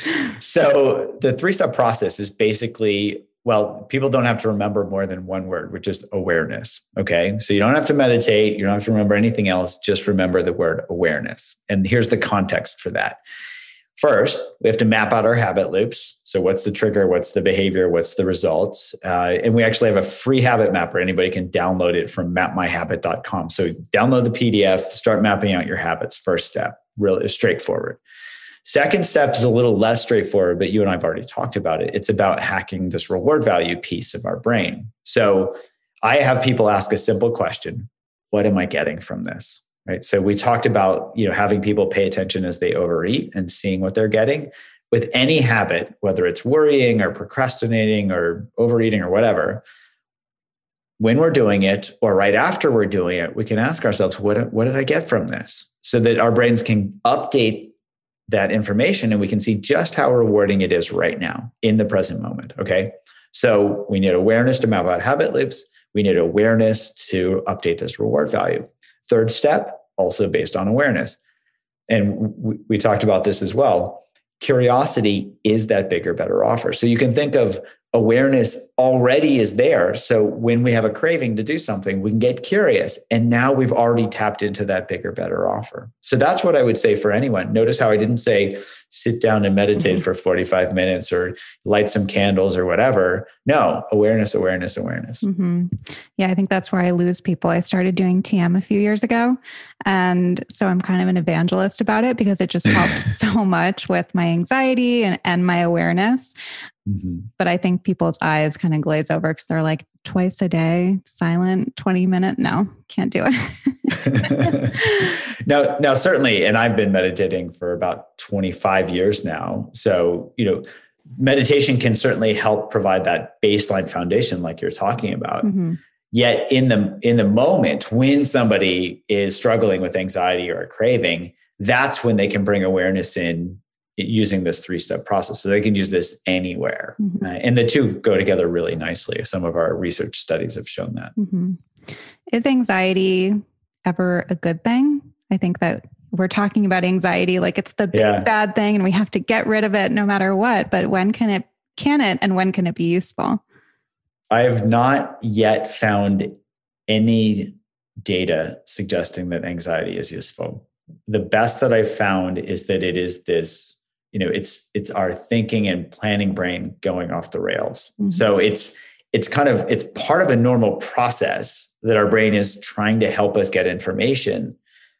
So the three-step process is basically, well, people don't have to remember more than one word, which is awareness. Okay. So you don't have to meditate. You don't have to remember anything else. Just remember the word awareness. And here's the context for that. First, we have to map out our habit loops. So what's the trigger? What's the behavior? What's the results? Uh, and we actually have a free habit mapper. Anybody can download it from map my habit dot com. So download the P D F, start mapping out your habits. First step, really straightforward. Second step is a little less straightforward, but you and I have already talked about it. It's about hacking this reward value piece of our brain. So I have people ask a simple question: what am I getting from this? Right. So we talked about, you know, having people pay attention as they overeat and seeing what they're getting. With any habit, whether it's worrying or procrastinating or overeating or whatever, when we're doing it or right after we're doing it, we can ask ourselves, what, what did I get from this? So that our brains can update that information and we can see just how rewarding it is right now in the present moment. Okay. So we need awareness to map out habit loops. We need awareness to update this reward value. Third step, also based on awareness. And we, we talked about this as well. Curiosity is that bigger, better offer. So you can think of awareness already is there. So when we have a craving to do something, we can get curious. And now we've already tapped into that bigger, better offer. So that's what I would say for anyone. Notice how I didn't say sit down and meditate mm-hmm. for forty-five minutes or light some candles or whatever. No, awareness, awareness, awareness. Mm-hmm. Yeah, I think that's where I lose people. I started doing T M a few years ago. And so I'm kind of an evangelist about it because it just helped so much with my anxiety and, and my awareness. Mm-hmm. But I think people's eyes kind of glaze over because they're like, twice a day, silent, twenty minute. No, can't do it. now, now, certainly, and I've been meditating for about twenty-five years now. So, you know, meditation can certainly help provide that baseline foundation like you're talking about. Mm-hmm. Yet in the, in the moment when somebody is struggling with anxiety or a craving, that's when they can bring awareness in using this three-step process. So they can use this anywhere. Mm-hmm. Uh, and the two go together really nicely. Some of our research studies have shown that. Mm-hmm. Is anxiety ever a good thing? I think that we're talking about anxiety like it's the big yeah. bad thing and we have to get rid of it no matter what. But when can it, can it, and when can it be useful? I have not yet found any data suggesting that anxiety is useful. The best that I've found is that it is this, you know, it's it's our thinking and planning brain going off the rails. Mm-hmm. So it's it's kind of, it's part of a normal process that our brain is trying to help us get information.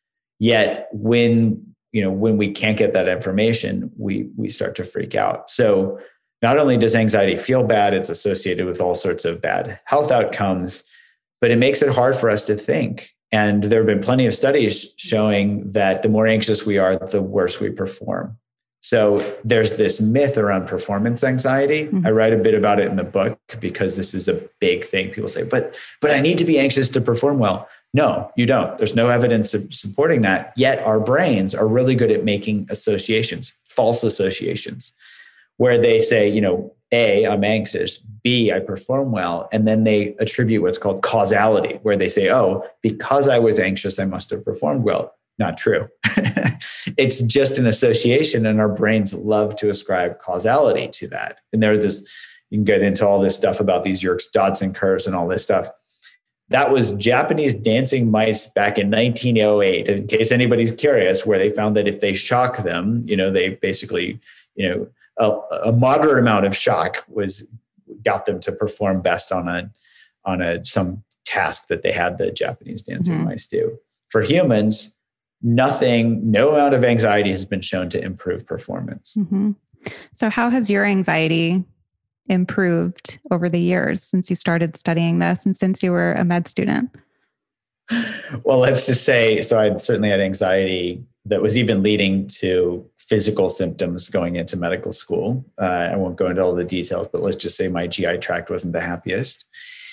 Yet when, you know, when we can't get that information, we we start to freak out. So not only does anxiety feel bad, it's associated with all sorts of bad health outcomes, but it makes it hard for us to think. And there have been plenty of studies showing that the more anxious we are, the worse we perform. So there's this myth around performance anxiety. Mm-hmm. I write a bit about it in the book because this is a big thing. People say, but, but I need to be anxious to perform well. No, you don't. There's no evidence of supporting that. Yet our brains are really good at making associations, false associations, where they say, you know, A, I'm anxious, B, I perform well. And then they attribute what's called causality, where they say, oh, because I was anxious, I must have performed well. Not true. It's just an association, and our brains love to ascribe causality to that. And there's this, you can get into all this stuff about these Yerkes-Dodson curves and all this stuff. That was Japanese dancing mice back in nineteen oh eight, in case anybody's curious, where they found that if they shock them, you know, they basically, you know, a, a moderate amount of shock was got them to perform best on a on a some task that they had the Japanese dancing mm-hmm. mice do. For humans, nothing, no amount of anxiety has been shown to improve performance. Mm-hmm. So how has your anxiety improved over the years since you started studying this and since you were a med student? Well, let's just say, so I certainly had anxiety that was even leading to physical symptoms going into medical school. Uh, I won't go into all the details, but let's just say my G I tract wasn't the happiest.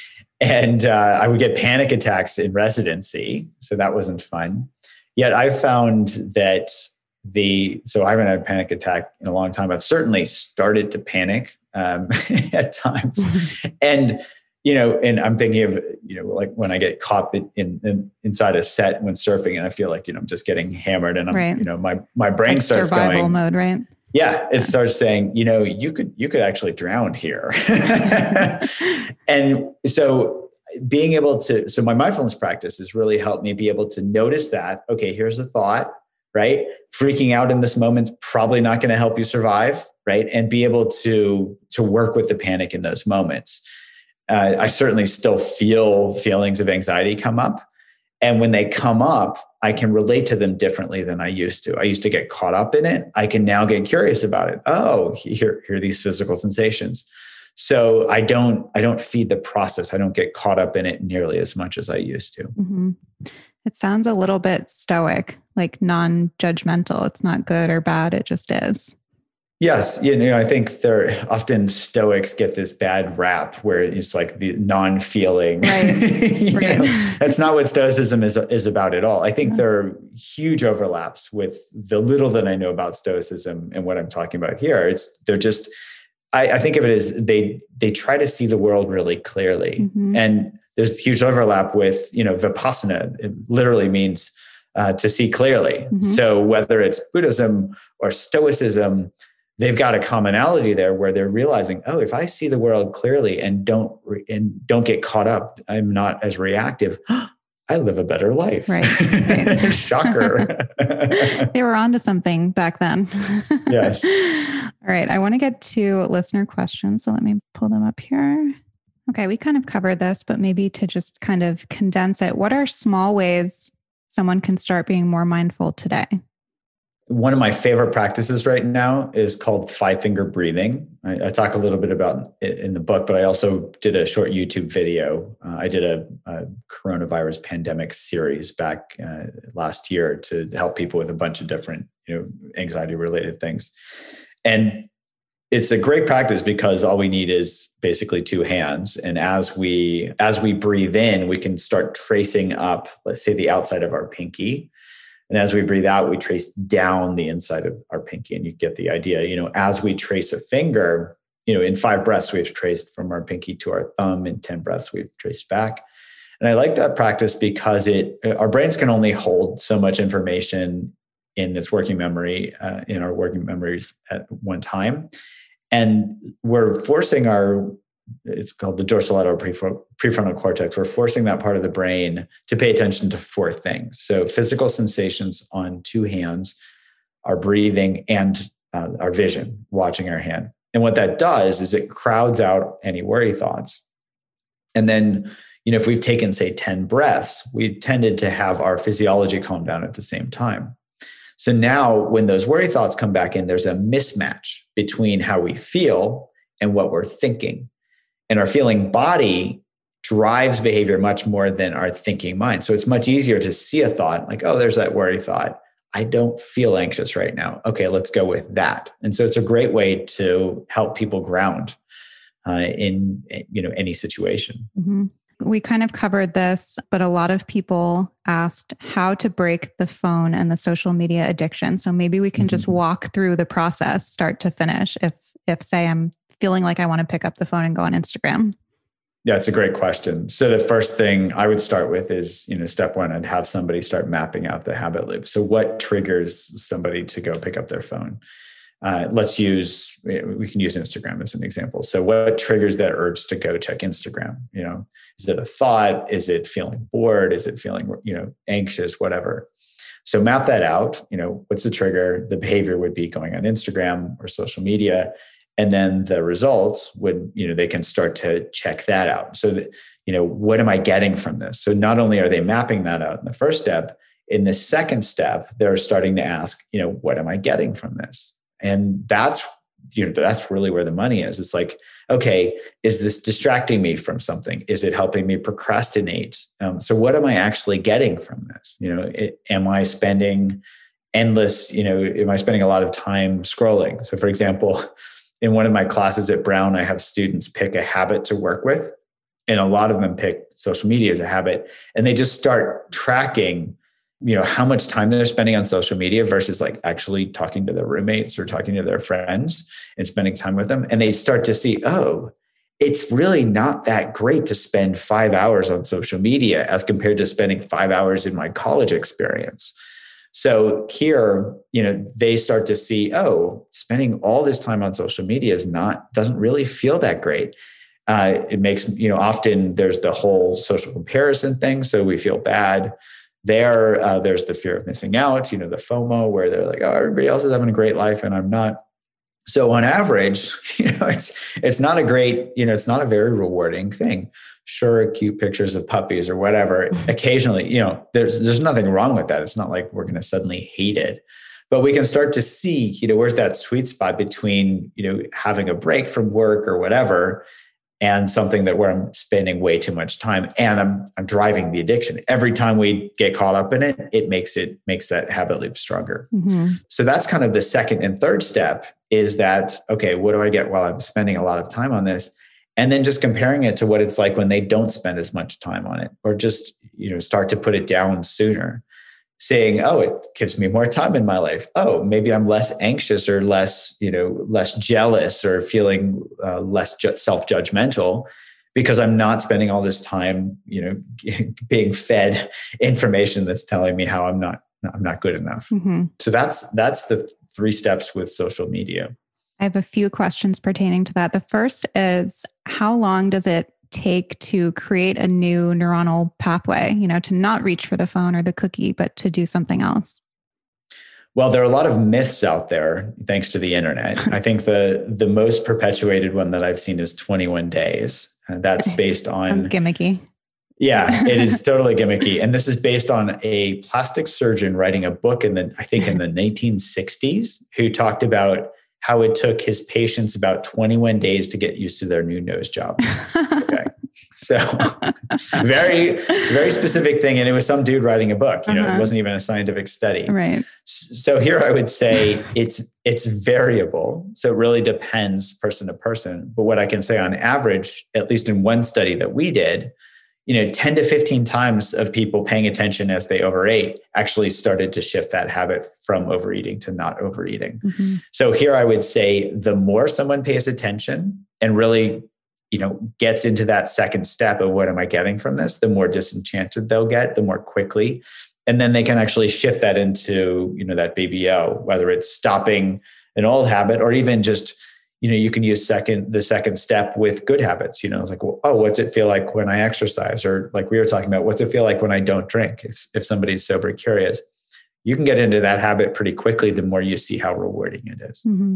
And uh, I would get panic attacks in residency. So that wasn't fun. Yet I found that the, so I haven't had a panic attack in a long time. I've certainly started to panic um, at times. And, you know, and I'm thinking of, you know, like when I get caught in, in inside a set when surfing and I feel like, you know, I'm just getting hammered and I'm, right. you know, my, my brain like starts survival going. mode, right? Yeah. It starts saying, you know, you could, you could actually drown here. And so being able to, so my mindfulness practice has really helped me be able to notice that, okay, here's a thought. right? Freaking out in this moment's probably not going to help you survive, right? And be able to, to work with the panic in those moments. Uh, I certainly still feel feelings of anxiety come up. And when they come up, I can relate to them differently than I used to. I used to get caught up in it. I can now get curious about it. Oh, here, here are these physical sensations. So I don't, I don't feed the process. I don't get caught up in it nearly as much as I used to. Mm-hmm. It sounds a little bit stoic, like non-judgmental. It's not good or bad. It just is. Yes. You know, I think there often Stoics get this bad rap where it's like the non-feeling. Right. you right. know, that's not what Stoicism is, is about at all. I think yeah. there are huge overlaps with the little that I know about Stoicism and what I'm talking about here. It's they're just, I, I think of it as they they try to see the world really clearly. Mm-hmm. And there's huge overlap with, you know, Vipassana. It literally means uh, to see clearly. Mm-hmm. So whether it's Buddhism or Stoicism, they've got a commonality there where they're realizing, oh, if I see the world clearly and don't re- and don't get caught up, I'm not as reactive. I live a better life. Right. right. Shocker. They were onto something back then. Yes. All right. I want to get to listener questions. So let me pull them up here. Okay. We kind of covered this, but maybe to just kind of condense it, what are small ways someone can start being more mindful today? One of my favorite practices right now is called five finger breathing. I, I talk a little bit about it in the book, but I also did a short YouTube video. Uh, I did a, a coronavirus pandemic series back uh, last year to help people with a bunch of different, you know, anxiety related things. And it's a great practice because all we need is basically two hands. And as we, as we breathe in, we can start tracing up, let's say the outside of our pinky. And as we breathe out, we trace down the inside of our pinky, and you get the idea. You know, as we trace a finger, you know, in five breaths, we've traced from our pinky to our thumb. In ten breaths, we've traced back. And I like that practice because it, our brains can only hold so much information in this working memory, uh, in our working memories at one time. And we're forcing our, it's called the dorsolateral prefrontal cortex. We're forcing that part of the brain to pay attention to four things. So physical sensations on two hands, our breathing, and uh, our vision, watching our hand. And what that does is it crowds out any worry thoughts. And then, you know, if we've taken, say, ten breaths, we tended to have our physiology calm down at the same time. So now when those worry thoughts come back in, there's a mismatch between how we feel and what we're thinking. And our feeling body drives behavior much more than our thinking mind. So it's much easier to see a thought like, oh, there's that worry thought. I don't feel anxious right now. Okay, let's go with that. And so it's a great way to help people ground uh, in, you know, any situation. Mm-hmm. We kind of covered this, but a lot of people asked how to break the phone and the social media addiction. So maybe we can mm-hmm. just walk through the process, start to finish. If, if say I'm feeling like I want to pick up the phone and go on Instagram. Yeah, it's a great question. So the first thing I would start with is, you know, step one, I'd have somebody start mapping out the habit loop. So what triggers somebody to go pick up their phone? Uh, let's use, we can use Instagram as an example. So what triggers that urge to go check Instagram? You know, is it a thought? Is it feeling bored? Is it feeling, you know, anxious, whatever? So map that out. You know, what's the trigger? The behavior would be going on Instagram or social media. And then the results would, you know, they can start to check that out. So that, you know, what am I getting from this? So not only are they mapping that out in the first step, in the second step, they're starting to ask, you know, what am I getting from this? And that's, you know, that's really where the money is. It's like, okay, is this distracting me from something? Is it helping me procrastinate? Um, so what am I actually getting from this? You know, it, am I spending endless, you know, am I spending a lot of time scrolling? So for example, in one of my classes at Brown, I have students pick a habit to work with. And a lot of them pick social media as a habit. And they just start tracking, you know, how much time they're spending on social media versus like actually talking to their roommates or talking to their friends and spending time with them. And they start to see, oh, it's really not that great to spend five hours on social media as compared to spending five hours in my college experience. So here, you know, they start to see, oh, spending all this time on social media is not, doesn't really feel that great. Uh, it makes, you know, often there's the whole social comparison thing. So we feel bad. there, uh, there's the fear of missing out, you know, the FOMO, where they're like, oh, everybody else is having a great life and I'm not. So on average, you know, it's it's not a great, you know, it's not a very rewarding thing. Sure, cute pictures of puppies or whatever. Occasionally, you know, there's there's nothing wrong with that. It's not like we're going to suddenly hate it. But we can start to see, you know, where's that sweet spot between, you know, having a break from work or whatever, and something that where I'm spending way too much time and I'm I'm driving the addiction. Every time we get caught up in it, it makes it makes that habit loop stronger. Mm-hmm. So that's kind of the second and third step is that, okay, what do I get while I'm spending a lot of time on this? And then just comparing it to what it's like when they don't spend as much time on it, or just, you know, start to put it down sooner. Saying, oh, it gives me more time in my life. Oh, maybe I'm less anxious or less, you know, less jealous or feeling uh, less ju- self-judgmental because I'm not spending all this time, you know, being fed information that's telling me how I'm not, I'm not good enough. Mm-hmm. So that's that's the three steps with social media. I have a few questions pertaining to that. The first is, how long does it take to create a new neuronal pathway, you know, to not reach for the phone or the cookie, but to do something else? Well, there are a lot of myths out there, thanks to the internet. I think the the most perpetuated one that I've seen is twenty-one days. And that's based on... Sounds gimmicky. Yeah, it is totally gimmicky. And this is based on a plastic surgeon writing a book in the, I think in the nineteen sixties, who talked about how it took his patients about twenty-one days to get used to their new nose job. Okay. So very, very specific thing. And it was some dude writing a book, you know, uh-huh. It wasn't even a scientific study. Right. So here I would say it's, it's variable. So it really depends person to person. But what I can say on average, at least in one study that we did, you know, ten to fifteen times of people paying attention as they overate actually started to shift that habit from overeating to not overeating. Mm-hmm. So here I would say the more someone pays attention and really, you know, gets into that second step of what am I getting from this, the more disenchanted they'll get, the more quickly. And then they can actually shift that into, you know, that B B O, whether it's stopping an old habit or even just, you know, you can use second, the second step with good habits. You know, it's like, well, oh, what's it feel like when I exercise? Or like we were talking about, what's it feel like when I don't drink? If, if somebody's sober curious, you can get into that habit pretty quickly the more you see how rewarding it is. Mm-hmm.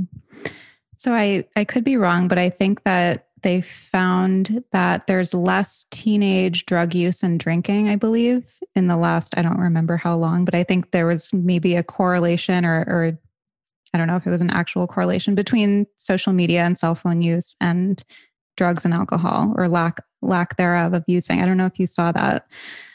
So I, I could be wrong, but I think that they found that there's less teenage drug use and drinking, I believe, in the last, I don't remember how long, but I think there was maybe a correlation or, or I don't know if it was an actual correlation between social media and cell phone use and drugs and alcohol, or lack lack thereof of using. I don't know if you saw that.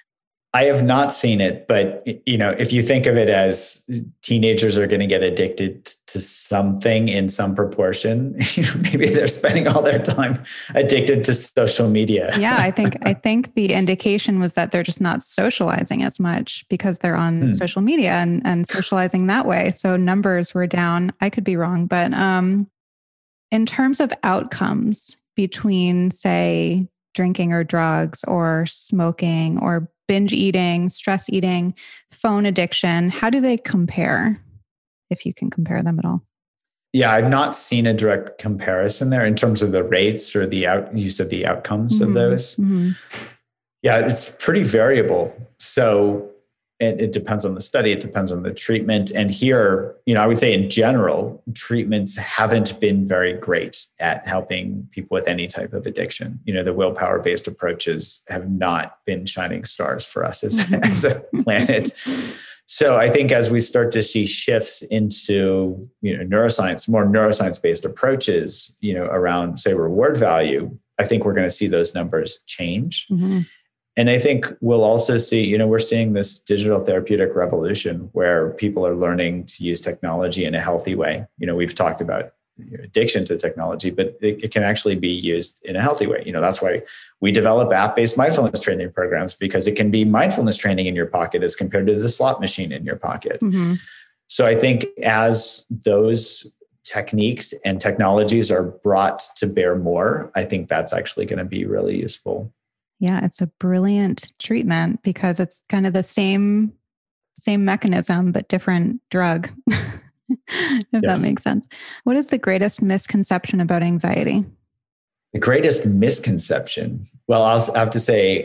I have not seen it, but you know, if you think of it as teenagers are going to get addicted to something in some proportion, maybe they're spending all their time addicted to social media. Yeah, I think I think the indication was that they're just not socializing as much because they're on hmm. social media and, and socializing that way. So numbers were down. I could be wrong, but um, in terms of outcomes between, say, drinking or drugs or smoking or binge eating, stress eating, phone addiction, how do they compare, if you can compare them at all? Yeah, I've not seen a direct comparison there in terms of the rates or the out, use of the outcomes mm-hmm. of those. Mm-hmm. Yeah, it's pretty variable. So it, it depends on the study. It depends on the treatment. And here, you know, I would say in general, treatments haven't been very great at helping people with any type of addiction. You know, the willpower-based approaches have not been shining stars for us as, mm-hmm. as a planet. So I think as we start to see shifts into, you know, neuroscience, more neuroscience-based approaches, you know, around, say, reward value, I think we're going to see those numbers change. Mm-hmm. And I think we'll also see, you know, we're seeing this digital therapeutic revolution where people are learning to use technology in a healthy way. You know, we've talked about addiction to technology, but it, it can actually be used in a healthy way. You know, that's why we develop app-based mindfulness training programs, because it can be mindfulness training in your pocket as compared to the slot machine in your pocket. Mm-hmm. So I think as those techniques and technologies are brought to bear more, I think that's actually going to be really useful. Yeah, it's a brilliant treatment because it's kind of the same same mechanism, but different drug, if yes. that makes sense. What is the greatest misconception about anxiety? The greatest misconception? Well, I'll, I have to say,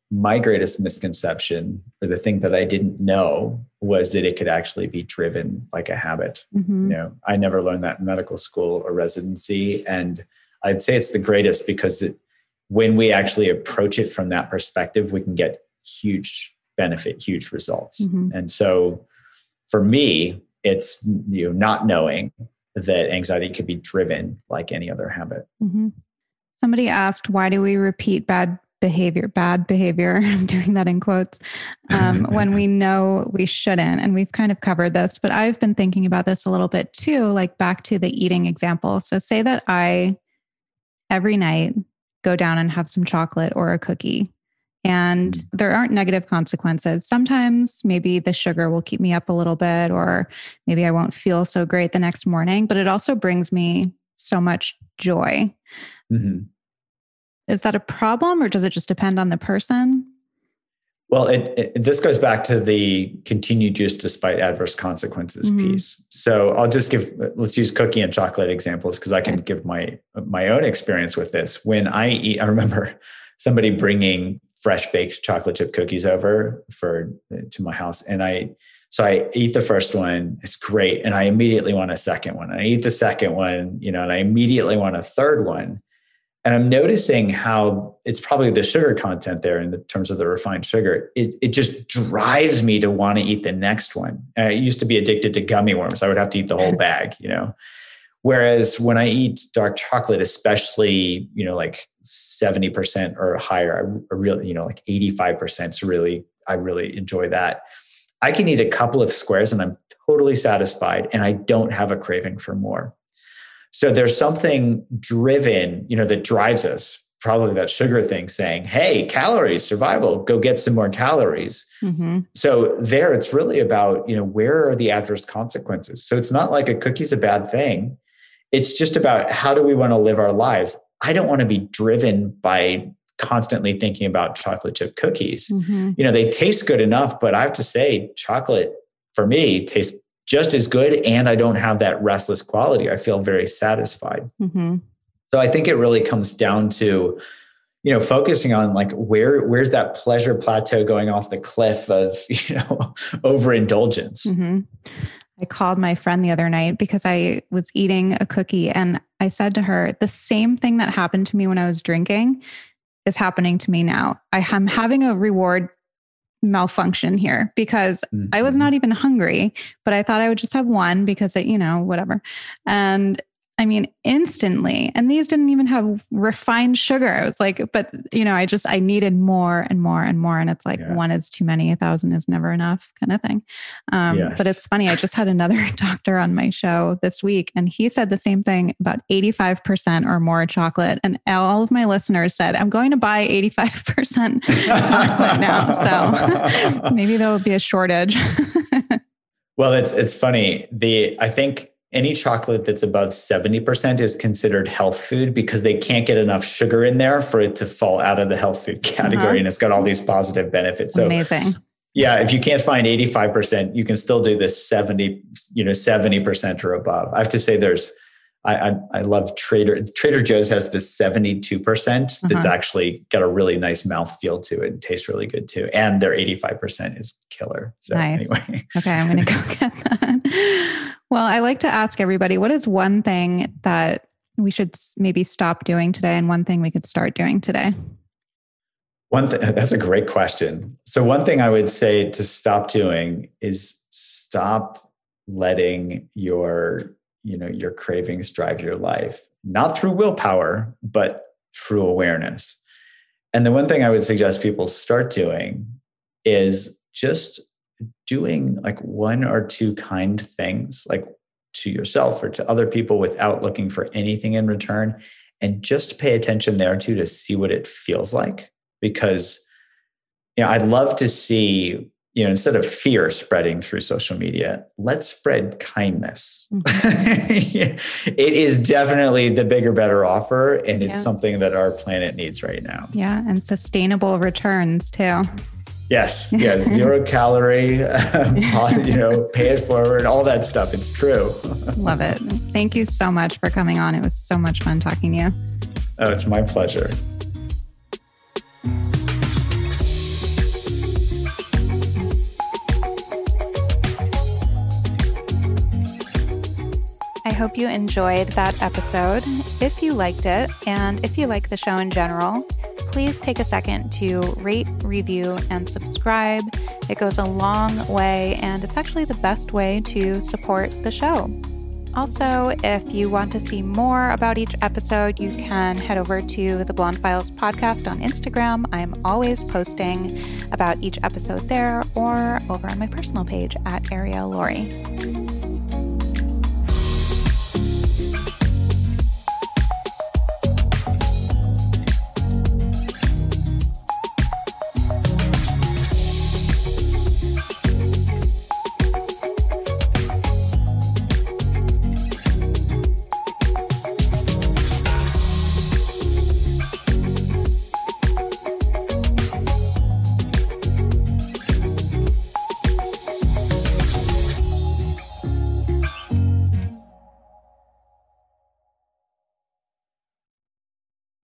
my greatest misconception, or the thing that I didn't know, was that it could actually be driven like a habit. Mm-hmm. You know, I never learned that in medical school or residency. And I'd say it's the greatest because it, when we actually approach it from that perspective, we can get huge benefit, huge results. Mm-hmm. And so for me, it's, you know, not knowing that anxiety could be driven like any other habit. Mm-hmm. Somebody asked, why do we repeat bad behavior, bad behavior, I'm doing that in quotes, um, when we know we shouldn't? And we've kind of covered this, but I've been thinking about this a little bit too, like back to the eating example. So say that I, every night, go down and have some chocolate or a cookie, and there aren't negative consequences. Sometimes maybe the sugar will keep me up a little bit, or maybe I won't feel so great the next morning, but it also brings me so much joy. Mm-hmm. Is that a problem, or does it just depend on the person? Well, it, it, this goes back to the continued use despite adverse consequences Mm-hmm. piece. So I'll just give, let's use cookie and chocolate examples, because I can give my my own experience with this. When I eat, I remember somebody bringing fresh baked chocolate chip cookies over for to my house, and I so I eat the first one, it's great, and I immediately want a second one. I eat the second one, you know, and I immediately want a third one. And I'm noticing how it's probably the sugar content there in the terms of the refined sugar. It, it just drives me to want to eat the next one. I used to be addicted to gummy worms. I would have to eat the whole bag, you know. Whereas when I eat dark chocolate, especially, you know, like seventy percent or higher, I, I really, you know, like eighty-five percent is really, I really enjoy that. I can eat a couple of squares and I'm totally satisfied, and I don't have a craving for more. So there's something driven, you know, that drives us, probably that sugar thing, saying, hey, calories, survival, go get some more calories. Mm-hmm. So there it's really about, you know, where are the adverse consequences? So it's not like a cookie's a bad thing. It's just about how do we want to live our lives? I don't want to be driven by constantly thinking about chocolate chip cookies. Mm-hmm. You know, they taste good enough, but I have to say chocolate for me tastes just as good, and I don't have that restless quality. I feel very satisfied. Mm-hmm. So I think it really comes down to, you know, focusing on like where where's that pleasure plateau going off the cliff of, you know, overindulgence. Mm-hmm. I called my friend the other night because I was eating a cookie, and I said to her, the same thing that happened to me when I was drinking is happening to me now. I am having a reward malfunction here because mm-hmm. I was not even hungry, but I thought I would just have one because it, you know, whatever. And I mean, instantly, and these didn't even have refined sugar. I was like, but you know, I just, I needed more and more and more. And it's like, yeah. one is too many, a thousand is never enough kind of thing. Um, yes. But it's funny. I just had another doctor on my show this week, and he said the same thing about eighty-five percent or more chocolate. And all of my listeners said, I'm going to buy eighty-five percent chocolate now. So maybe there will be a shortage. Well, it's, it's funny. The, I think, any chocolate that's above seventy percent is considered health food because they can't get enough sugar in there for it to fall out of the health food category. Uh-huh. And it's got all these positive benefits. So amazing. Yeah. If you can't find eighty-five percent, you can still do this seventy, you know, seventy percent or above. I have to say there's, I, I, I love Trader, Trader Joe's has this seventy-two percent uh-huh. that's actually got a really nice mouthfeel to it and tastes really good too. And their eighty-five percent is killer. So nice. Anyway. Okay. I'm going to go get that. Well, I like to ask everybody, what is one thing that we should maybe stop doing today and one thing we could start doing today? One thing, that's a great question. So one thing I would say to stop doing is stop letting your, you know, your cravings drive your life, not through willpower, but through awareness. And the one thing I would suggest people start doing is just doing like one or two kind things, like to yourself or to other people without looking for anything in return. And just pay attention there too, to see what it feels like. Because, you know, I'd love to see, you know, instead of fear spreading through social media, let's spread kindness. Mm-hmm. It is definitely the bigger, better offer. And it's yeah. something that our planet needs right now. Yeah. And sustainable returns too. Yes. Yeah. Zero calorie, um, you know, pay it forward, all that stuff. It's true. Love it. Thank you so much for coming on. It was so much fun talking to you. Oh, it's my pleasure. I hope you enjoyed that episode. If you liked it, and if you like the show in general, please take a second to rate, review, and subscribe. It goes a long way, and it's actually the best way to support the show. Also, if you want to see more about each episode, you can head over to the Blonde Files podcast on Instagram. I'm always posting about each episode there, or over on my personal page at Ariel Laurie.